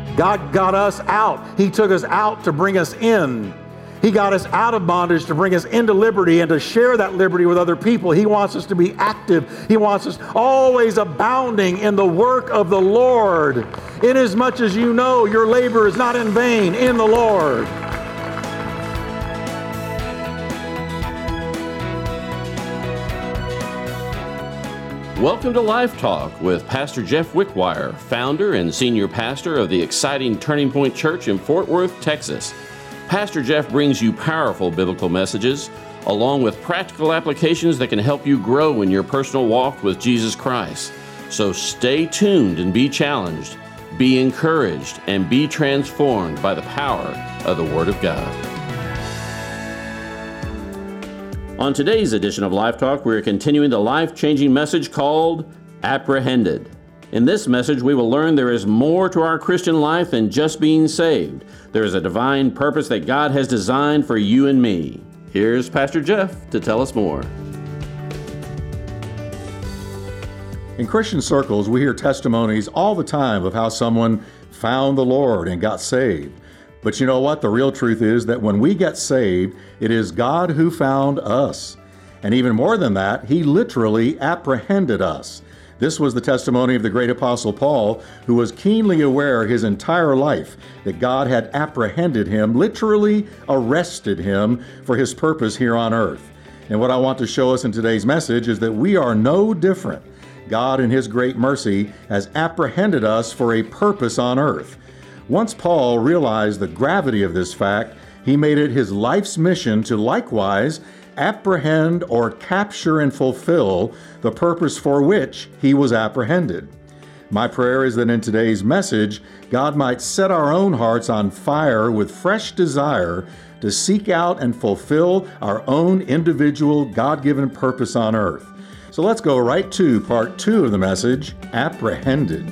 God got us out. He took us out to bring us in. He got us out of bondage to bring us into liberty and to share that liberty with other people. He wants us to be active. He wants us always abounding in the work of the Lord. Inasmuch as you know your labor is not in vain in the Lord. Welcome to Life Talk with Pastor Jeff Wickwire, founder and senior pastor of the exciting Turning Point Church in Fort Worth, Texas. Pastor Jeff brings you powerful biblical messages, along with practical applications that can help you grow in your personal walk with Jesus Christ. So stay tuned and be challenged, be encouraged, and be transformed by the power of the Word of God. On today's edition of Life Talk, we're continuing the life-changing message called Apprehended. In this message, we will learn there is more to our Christian life than just being saved. There is a divine purpose that God has designed for you and me. Here's Pastor Jeff to tell us more. In Christian circles, we hear testimonies all the time of how someone found the Lord and got saved. But you know what? The real truth is that when we get saved, it is God who found us. And even more than that, He literally apprehended us. This was the testimony of the great apostle Paul, who was keenly aware his entire life that God had apprehended him, literally arrested him for His purpose here on earth. And what I want to show us in today's message is that we are no different. God in His great mercy has apprehended us for a purpose on earth. Once Paul realized the gravity of this fact, he made it his life's mission to likewise apprehend or capture and fulfill the purpose for which he was apprehended. My prayer is that in today's message, God might set our own hearts on fire with fresh desire to seek out and fulfill our own individual God-given purpose on earth. So let's go right to part 2 of the message, Apprehended.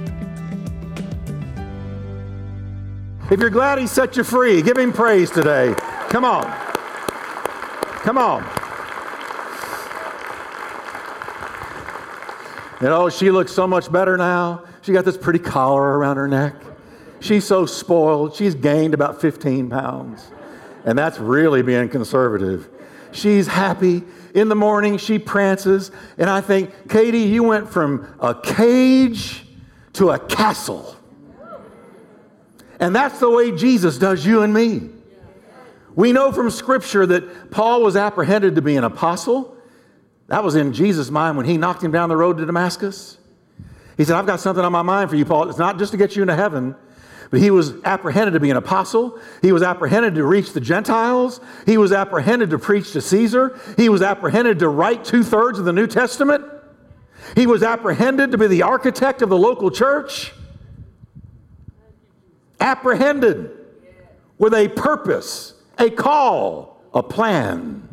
If you're glad He set you free, give Him praise today. Come on. Come on. You know, she looks so much better now. She got this pretty collar around her neck. She's so spoiled. She's gained about 15 pounds. And that's really being conservative. She's happy. In the morning, she prances. And I think, Katie, you went from a cage to a castle. And that's the way Jesus does you and me. We know from Scripture that Paul was apprehended to be an apostle. That was in Jesus' mind when He knocked him down the road to Damascus. He said, I've got something on my mind for you, Paul. It's not just to get you into heaven, but he was apprehended to be an apostle. He was apprehended to reach the Gentiles. He was apprehended to preach to Caesar. He was apprehended to write 2/3 of the New Testament. He was apprehended to be the architect of the local church. Apprehended with a purpose, a call, a plan.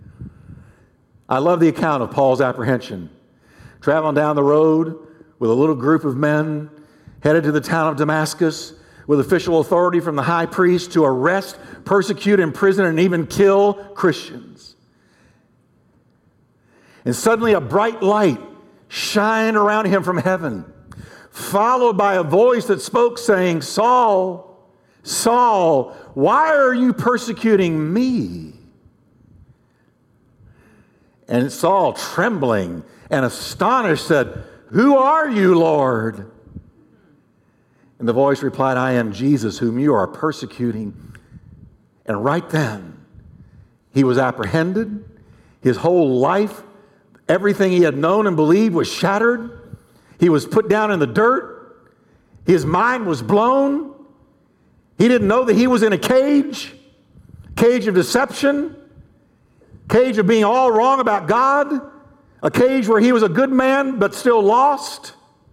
I love the account of Paul's apprehension. Traveling down the road with a little group of men headed to the town of Damascus with official authority from the high priest to arrest, persecute, imprison, and even kill Christians. And suddenly a bright light shined around him from heaven, followed by a voice that spoke saying, Saul, Saul, why are you persecuting me? And Saul, trembling and astonished, said, Who are you, Lord? And the voice replied, I am Jesus, whom you are persecuting. And right then, he was apprehended. His whole life, everything he had known and believed was shattered. He was put down in the dirt. His mind was blown. He didn't know that he was in a cage of deception, cage of being all wrong about God, a cage where he was a good man but still lost,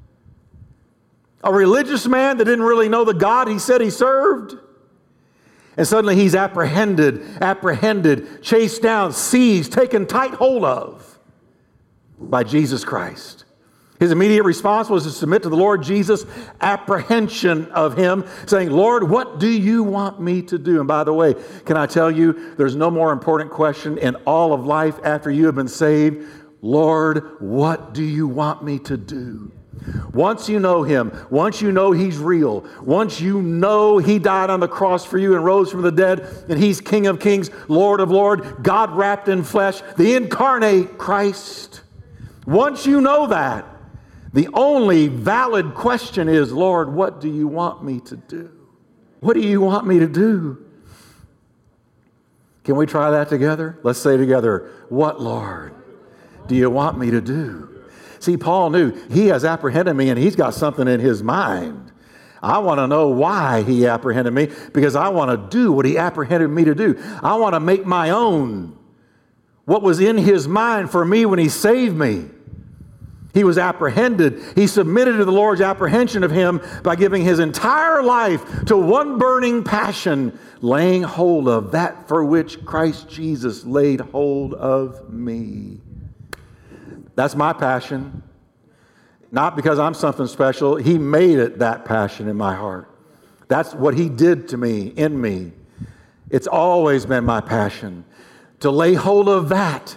a religious man that didn't really know the God he said he served. And suddenly he's apprehended, chased down, seized, taken tight hold of by Jesus Christ. His immediate response was to submit to the Lord Jesus' apprehension of him, saying, Lord, what do you want me to do? And by the way, can I tell you, there's no more important question in all of life after you have been saved. Lord, what do you want me to do? Once you know him, once you know he's real, once you know he died on the cross for you and rose from the dead, and he's King of Kings, Lord of Lords, God wrapped in flesh, the incarnate Christ. Once you know that, the only valid question is, Lord, what do you want me to do? What do you want me to do? Can we try that together? Let's say together, what, Lord, do you want me to do? See, Paul knew he has apprehended me and he's got something in his mind. I want to know why he apprehended me, because I want to do what he apprehended me to do. I want to make my own what was in his mind for me when he saved me. He was apprehended. He submitted to the Lord's apprehension of him by giving his entire life to one burning passion, laying hold of that for which Christ Jesus laid hold of me. That's my passion. Not because I'm something special. He made it that passion in my heart. That's what he did to me, in me. It's always been my passion to lay hold of that,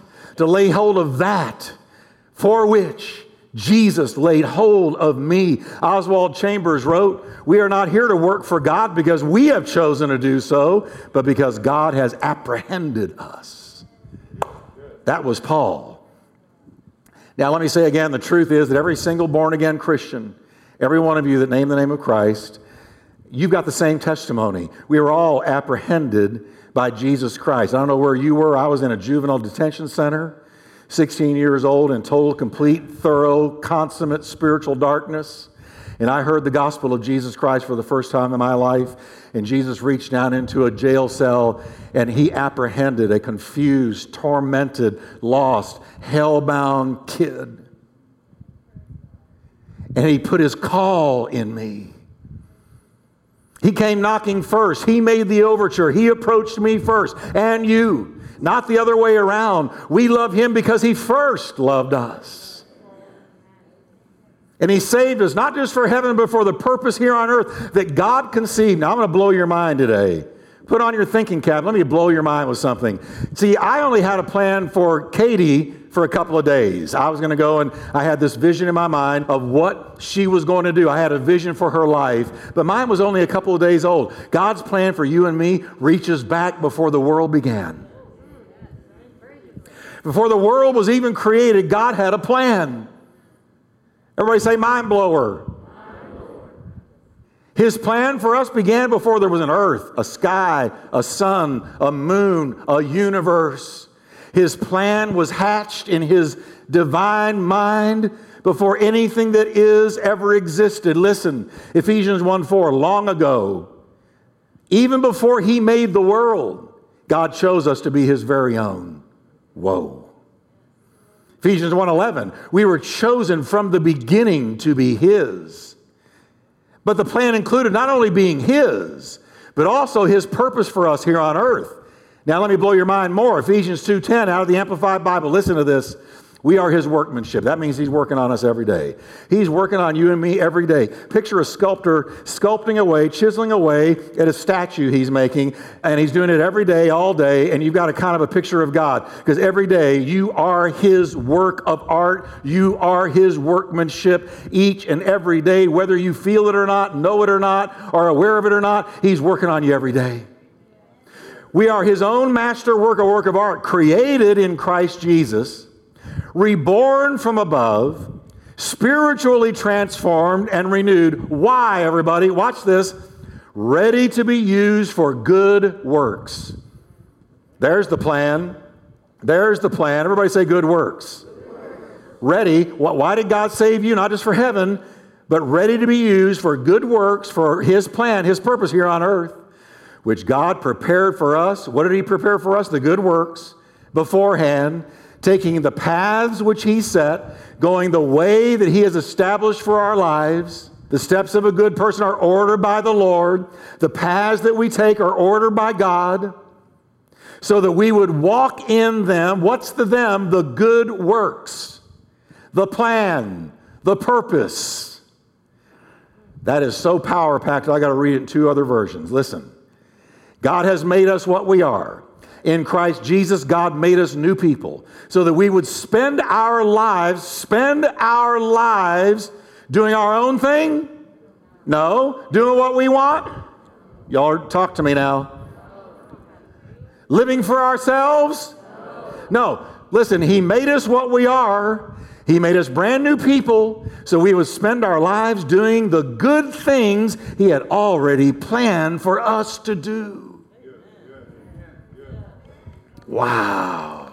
for which Jesus laid hold of me. Oswald Chambers wrote, "We are not here to work for God because we have chosen to do so, but because God has apprehended us." That was Paul. Now, let me say again, the truth is that every single born-again Christian, every one of you that name the name of Christ, you've got the same testimony. We were all apprehended by Jesus Christ. I don't know where you were. I was in a juvenile detention center, 16 years old, in total, complete, thorough, consummate spiritual darkness. And I heard the gospel of Jesus Christ for the first time in my life. And Jesus reached down into a jail cell and he apprehended a confused, tormented, lost, hell-bound kid. And he put his call in me. He came knocking first. He made the overture. He approached me first. And you, not the other way around. We love him because he first loved us. And he saved us, not just for heaven, but for the purpose here on earth that God conceived. Now, I'm going to blow your mind today. Put on your thinking cap. Let me blow your mind with something. See, I only had a plan for Katie for a couple of days. I was going to go and I had this vision in my mind of what she was going to do. I had a vision for her life, but mine was only a couple of days old. God's plan for you and me reaches back before the world began. Before the world was even created, God had a plan. Everybody say mind blower. His plan for us began before there was an earth, a sky, a sun, a moon, a universe. His plan was hatched in his divine mind before anything that is ever existed. Listen, Ephesians 1:4, long ago, even before he made the world, God chose us to be his very own. Whoa. Ephesians 1:11, we were chosen from the beginning to be his. But the plan included not only being his, but also his purpose for us here on earth. Now let me blow your mind more. Ephesians 2:10 out of the Amplified Bible. Listen to this. We are his workmanship. That means he's working on us every day. He's working on you and me every day. Picture a sculptor sculpting away, chiseling away at a statue he's making, and he's doing it every day, all day, and you've got a kind of a picture of God. Because every day you are his work of art. You are his workmanship each and every day, whether you feel it or not, know it or not, are aware of it or not, he's working on you every day. We are his own masterwork, a work of art, created in Christ Jesus, reborn from above, spiritually transformed and renewed. Why, everybody? Watch this. Ready to be used for good works. There's the plan. There's the plan. Everybody say good works. Ready. Why did God save you? Not just for heaven, but ready to be used for good works, for his plan, his purpose here on earth, which God prepared for us. What did he prepare for us? The good works beforehand, taking the paths which he set, going the way that he has established for our lives. The steps of a good person are ordered by the Lord. The paths that we take are ordered by God, so that we would walk in them. What's the them? The good works, the plan, the purpose. That is so power-packed, I got to read it in two other versions. Listen. God has made us what we are. In Christ Jesus, God made us new people so that we would spend our lives Doing our own thing? No. Doing what we want? Y'all talk to me now. Living for ourselves? No. Listen, He made us what we are. He made us brand new people so we would spend our lives doing the good things He had already planned for us to do. Wow.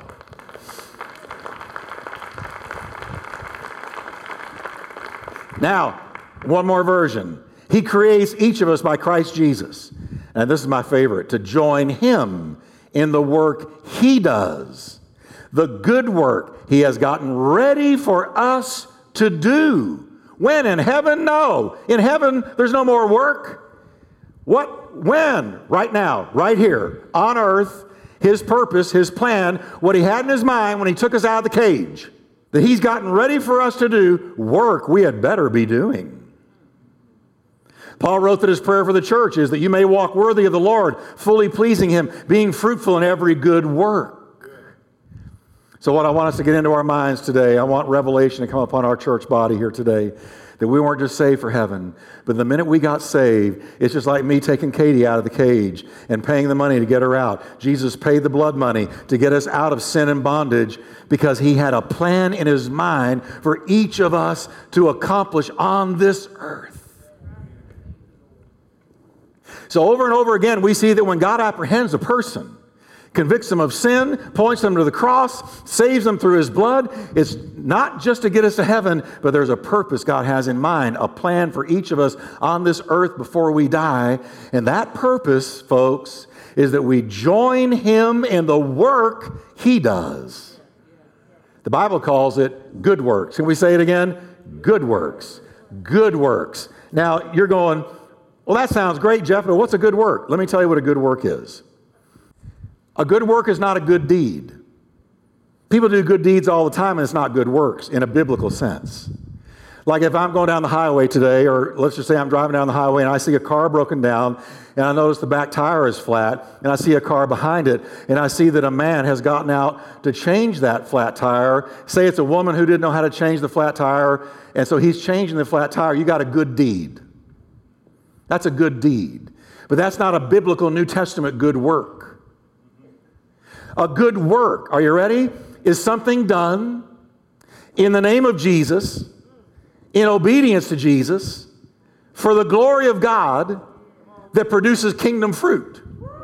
Now, one more version. He creates each of us by Christ Jesus. And this is my favorite, to join Him in the work He does. The good work He has gotten ready for us to do. When? In heaven? No. In heaven, there's no more work. What? When? Right now, right here, on earth, His purpose, His plan, what He had in His mind when He took us out of the cage, that He's gotten ready for us to do, work we had better be doing. Paul wrote that his prayer for the church is that you may walk worthy of the Lord, fully pleasing Him, being fruitful in every good work. So what I want us to get into our minds today, I want revelation to come upon our church body here today, that we weren't just saved for heaven, but the minute we got saved, it's just like me taking Katie out of the cage and paying the money to get her out. Jesus paid the blood money to get us out of sin and bondage because He had a plan in His mind for each of us to accomplish on this earth. So over and over again, we see that when God apprehends a person, convicts them of sin, points them to the cross, saves them through His blood, it's not just to get us to heaven, but there's a purpose God has in mind, a plan for each of us on this earth before we die. And that purpose, folks, is that we join Him in the work He does. The Bible calls it good works. Can we say it again? Good works. Good works. Now, you're going, well, that sounds great, Jeff, but what's a good work? Let me tell you what a good work is. A good work is not a good deed. People do good deeds all the time, and it's not good works in a biblical sense. Like if I'm going down the highway today, or let's just say I'm driving down the highway and I see a car broken down, and I notice the back tire is flat, and I see a car behind it, and I see that a man has gotten out to change that flat tire. Say it's a woman who didn't know how to change the flat tire, and so he's changing the flat tire. You got a good deed. That's a good deed. But that's not a biblical New Testament good work. A good work, are you ready? Is something done in the name of Jesus, in obedience to Jesus, for the glory of God that produces kingdom fruit.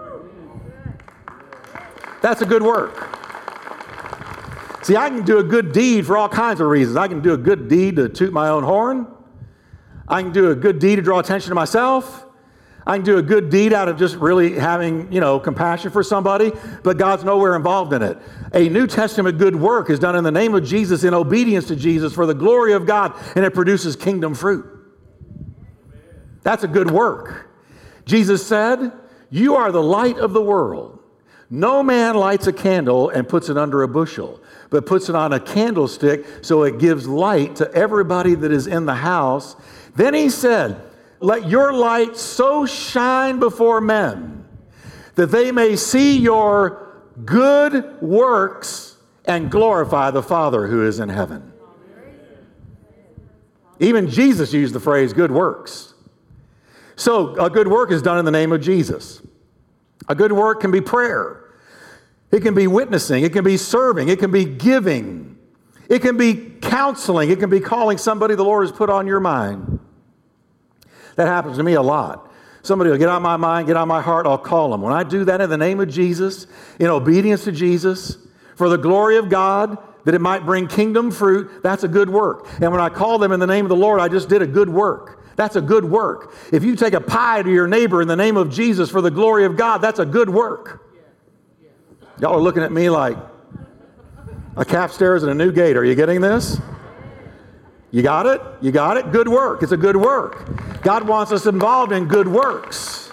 That's a good work. See, I can do a good deed for all kinds of reasons. I can do a good deed to toot my own horn. I can do a good deed to draw attention to myself. I can do a good deed out of just really having, compassion for somebody, but God's nowhere involved in it. A New Testament good work is done in the name of Jesus, in obedience to Jesus, for the glory of God, and it produces kingdom fruit. That's a good work. Jesus said, "You are the light of the world. No man lights a candle and puts it under a bushel, but puts it on a candlestick so it gives light to everybody that is in the house." Then He said, "Let your light so shine before men that they may see your good works and glorify the Father who is in heaven." Even Jesus used the phrase good works. So a good work is done in the name of Jesus. A good work can be prayer. It can be witnessing. It can be serving. It can be giving. It can be counseling. It can be calling somebody the Lord has put on your mind. That happens to me a lot. Somebody will get on my mind, get on my heart, I'll call them. When I do that in the name of Jesus, in obedience to Jesus, for the glory of God, that it might bring kingdom fruit, that's a good work. And when I call them in the name of the Lord, I just did a good work. That's a good work. If you take a pie to your neighbor in the name of Jesus for the glory of God, that's a good work. Y'all are looking at me like a calf stairs and a new gate. Are you getting this? You got it? You got it? Good work. It's a good work. God wants us involved in good works.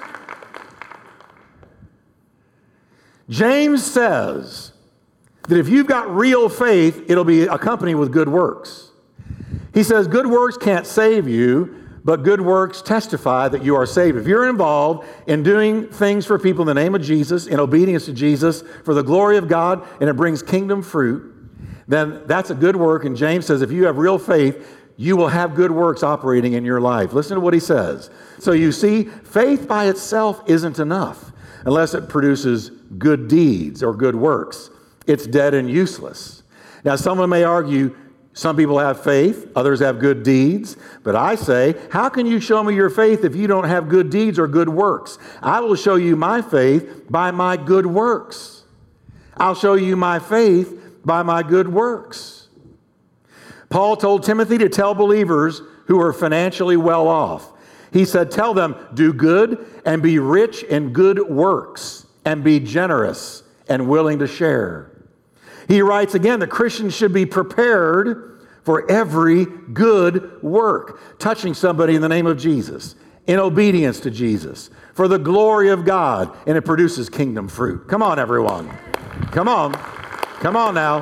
James says that if you've got real faith, it'll be accompanied with good works. He says good works can't save you, but good works testify that you are saved. If you're involved in doing things for people in the name of Jesus, in obedience to Jesus, for the glory of God, and it brings kingdom fruit, then that's a good work. And James says if you have real faith, you will have good works operating in your life. Listen to what he says. So you see, faith by itself isn't enough unless it produces good deeds or good works. It's dead and useless. Now, someone may argue, some people have faith, others have good deeds. But I say, how can you show me your faith if you don't have good deeds or good works? I will show you my faith by my good works. I'll show you my faith by my good works. Paul told Timothy to tell believers who are financially well off. He said, tell them, do good and be rich in good works and be generous and willing to share. He writes again that Christians should be prepared for every good work, touching somebody in the name of Jesus, in obedience to Jesus, for the glory of God, and it produces kingdom fruit. Come on, everyone. Come on. Come on now.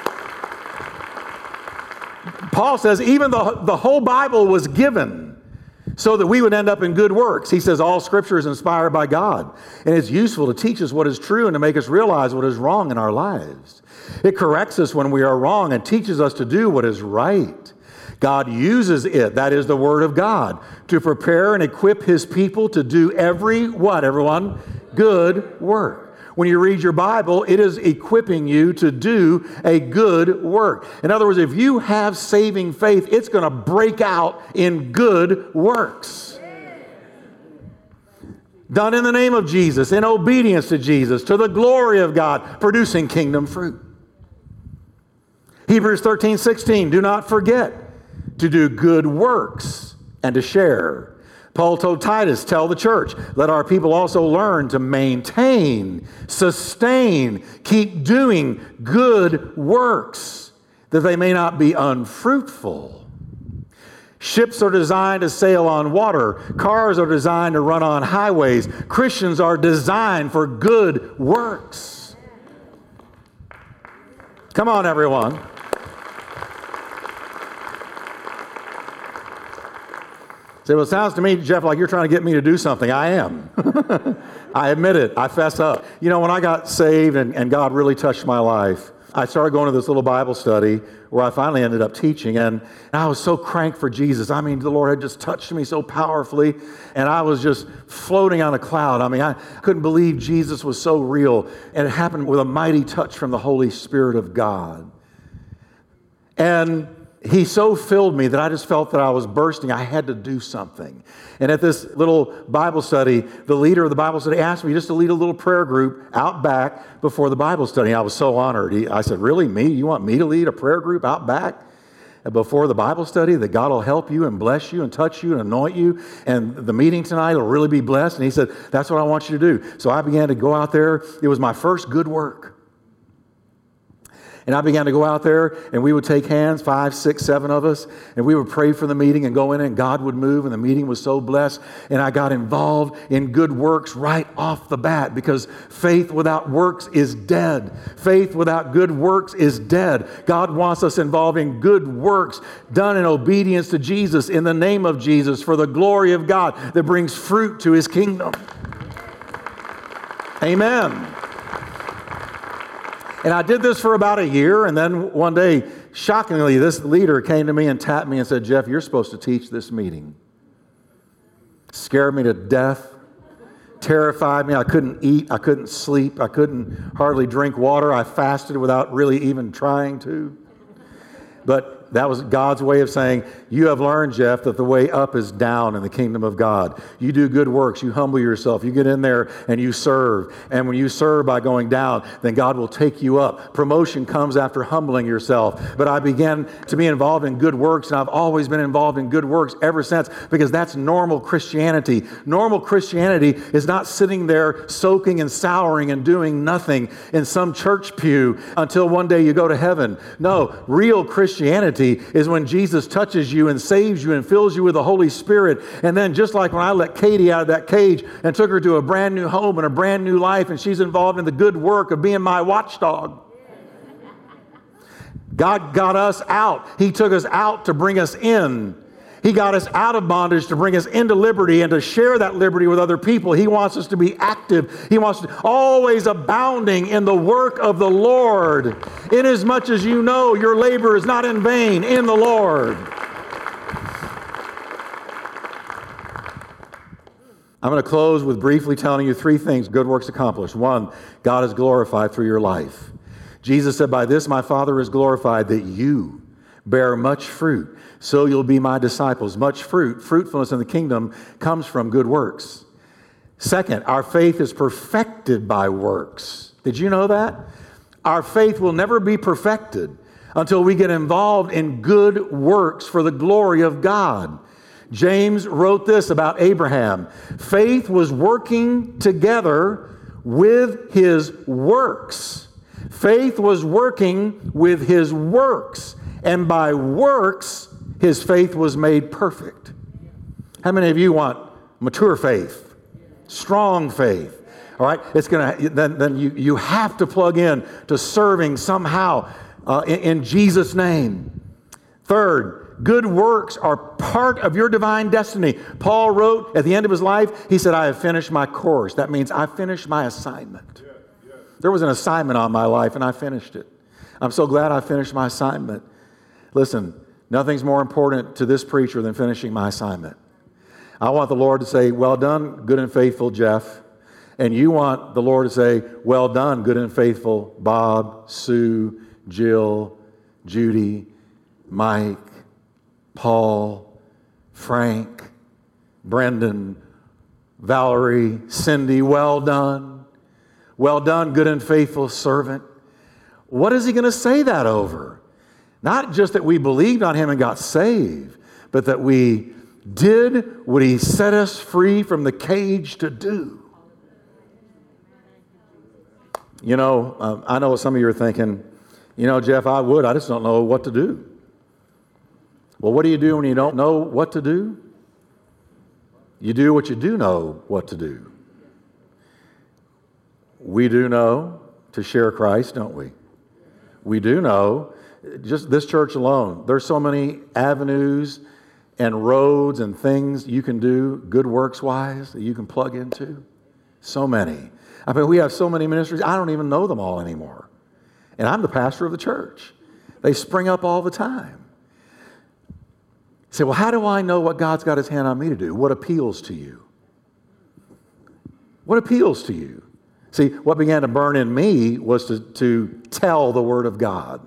Paul says even the whole Bible was given so that we would end up in good works. He says all Scripture is inspired by God, and it's useful to teach us what is true and to make us realize what is wrong in our lives. It corrects us when we are wrong and teaches us to do what is right. God uses it, that is the Word of God, to prepare and equip His people to do every, what, everyone? Good work. When you read your Bible, it is equipping you to do a good work. In other words, if you have saving faith, it's going to break out in good works. Done in the name of Jesus, in obedience to Jesus, to the glory of God, producing kingdom fruit. Hebrews 13:16, do not forget to do good works and to share. Paul told Titus, tell the church, let our people also learn to maintain, sustain, keep doing good works, that they may not be unfruitful. Ships are designed to sail on water. Cars are designed to run on highways. Christians are designed for good works. Come on, everyone. Say, well, it sounds to me, Jeff, like you're trying to get me to do something. I am. I admit it. I fess up. You know, when I got saved and God really touched my life, I started going to this little Bible study where I finally ended up teaching, and I was so cranked for Jesus. I mean, the Lord had just touched me so powerfully, and I was just floating on a cloud. I mean, I couldn't believe Jesus was so real, and it happened with a mighty touch from the Holy Spirit of God. And He so filled me that I just felt that I was bursting. I had to do something. And at this little Bible study, the leader of the Bible study asked me just to lead a little prayer group out back before the Bible study. I was so honored. I said, really, me? You want me to lead a prayer group out back before the Bible study, that God will help you and bless you and touch you and anoint you, and the meeting tonight will really be blessed? And he said, that's what I want you to do. So I began to go out there. It was my first good work. And I began to go out there, and we would take hands, 5, 6, 7 of us, and we would pray for the meeting and go in, and God would move, and the meeting was so blessed. And I got involved in good works right off the bat, because faith without works is dead. Faith without good works is dead. God wants us involved in good works done in obedience to Jesus, in the name of Jesus, for the glory of God that brings fruit to His kingdom. Amen. And I did this for about a year, and then one day, shockingly, this leader came to me and tapped me and said, Jeff, you're supposed to teach this meeting. Scared me to death, terrified me. I couldn't eat, I couldn't sleep, I couldn't hardly drink water. I fasted without really even trying to. But that was God's way of saying, you have learned, Jeff, that the way up is down in the kingdom of God. You do good works. You humble yourself. You get in there and you serve. And when you serve by going down, then God will take you up. Promotion comes after humbling yourself. But I began to be involved in good works, and I've always been involved in good works ever since, because that's normal Christianity. Normal Christianity is not sitting there soaking and souring and doing nothing in some church pew until one day you go to heaven. No, real Christianity is when Jesus touches you and saves you and fills you with the Holy Spirit. And then just like when I let Katie out of that cage and took her to a brand new home and a brand new life, and she's involved in the good work of being my watchdog. God got us out. He took us out to bring us in. He got us out of bondage to bring us into liberty and to share that liberty with other people. He wants us to be active. He wants to always abounding in the work of the Lord. Inasmuch as you know your labor is not in vain in the Lord. I'm going to close with briefly telling you three things good works accomplish. One, God is glorified through your life. Jesus said, by this my Father is glorified, that you bear much fruit, so you'll be my disciples. Much fruit, fruitfulness in the kingdom comes from good works. Second, our faith is perfected by works. Did you know that? Our faith will never be perfected until we get involved in good works for the glory of God. James wrote this about Abraham. Faith was working together with his works. Faith was working with his works, and by works, his faith was made perfect. How many of you want mature faith, strong faith? All right, it's gonna. Then you have to plug in to serving somehow in Jesus' name. Third, good works are part of your divine destiny. Paul wrote at the end of his life, he said, "I have finished my course." That means I finished my assignment. There was an assignment on my life, and I finished it. I'm so glad I finished my assignment. Listen, nothing's more important to this preacher than finishing my assignment. I want the Lord to say, "Well done, good and faithful Jeff." And you want the Lord to say, "Well done, good and faithful Bob, Sue, Jill, Judy, Mike, Paul, Frank, Brendan, Valerie, Cindy. Well done. Well done, good and faithful servant." What is he going to say that over? Not just that we believed on him and got saved, but that we did what he set us free from the cage to do. You know, I know some of you are thinking, you know, Jeff, I just don't know what to do. Well, what do you do when you don't know what to do? You do what you do know what to do. We do know to share Christ, don't we? We do know, just this church alone, there's so many avenues and roads and things you can do, good works-wise, that you can plug into. So many. I mean, we have so many ministries, I don't even know them all anymore. And I'm the pastor of the church. They spring up all the time. You say, well, how do I know what God's got his hand on me to do? What appeals to you? What appeals to you? See, what began to burn in me was to tell the Word of God.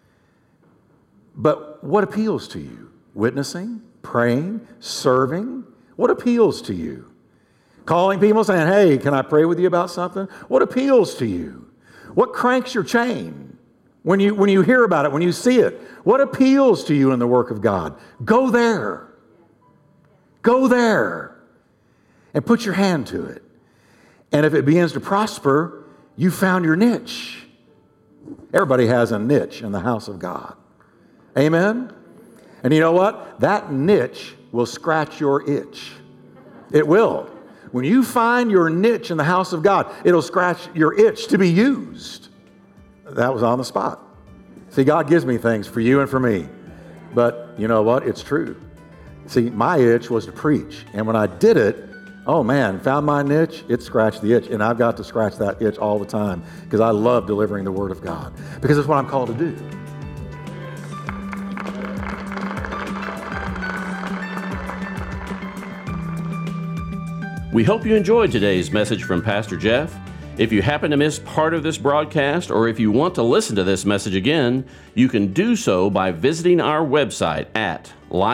But what appeals to you? Witnessing, praying, serving? What appeals to you? Calling people saying, "Hey, can I pray with you about something?" What appeals to you? What cranks your chain when you hear about it, when you see it? What appeals to you in the work of God? Go there. Go there and put your hand to it. And if it begins to prosper, you found your niche. Everybody has a niche in the house of God. Amen? And you know what? That niche will scratch your itch. It will. When you find your niche in the house of God, it'll scratch your itch to be used. That was on the spot. See, God gives me things for you and for me. But you know what? It's true. See, my itch was to preach. And when I did it, oh man, found my niche, it scratched the itch. And I've got to scratch that itch all the time because I love delivering the Word of God. Because it's what I'm called to do. We hope you enjoyed today's message from Pastor Jeff. If you happen to miss part of this broadcast, or if you want to listen to this message again, you can do so by visiting our website at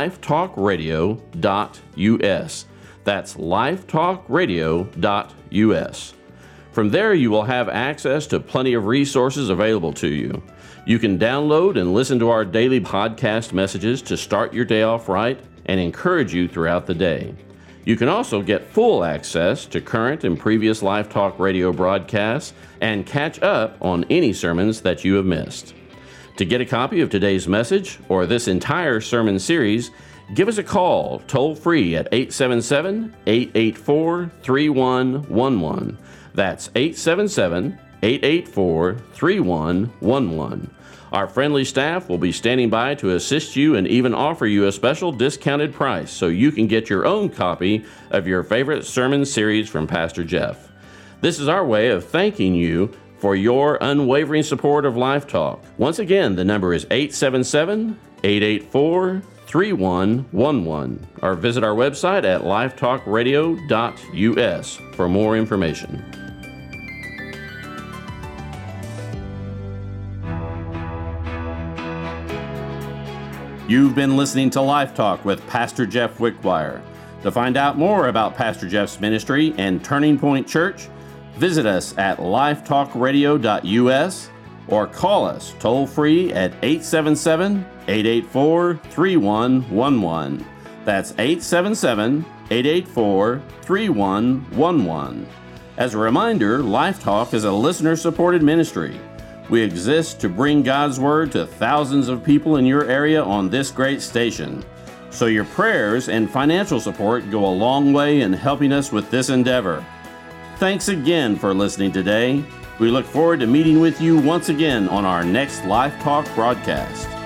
lifetalkradio.us. That's lifetalkradio.us. From there, you will have access to plenty of resources available to you. You can download and listen to our daily podcast messages to start your day off right and encourage you throughout the day. You can also get full access to current and previous Life Talk Radio broadcasts and catch up on any sermons that you have missed. To get a copy of today's message or this entire sermon series, give us a call toll-free at 877-884-3111. That's 877-884-3111. Our friendly staff will be standing by to assist you and even offer you a special discounted price so you can get your own copy of your favorite sermon series from Pastor Jeff. This is our way of thanking you for your unwavering support of Life Talk. Once again, the number is 877-884-3111. 888-431-1111 or visit our website at lifetalkradio.us for more information. You've been listening to Life Talk with Pastor Jeff Wickwire. To find out more about Pastor Jeff's ministry and Turning Point Church, visit us at lifetalkradio.us or call us toll-free at 877-884-3111. That's 877-884-3111. As a reminder, Life Talk is a listener-supported ministry. We exist to bring God's Word to thousands of people in your area on this great station. So your prayers and financial support go a long way in helping us with this endeavor. Thanks again for listening today. We look forward to meeting with you once again on our next Life Talk broadcast.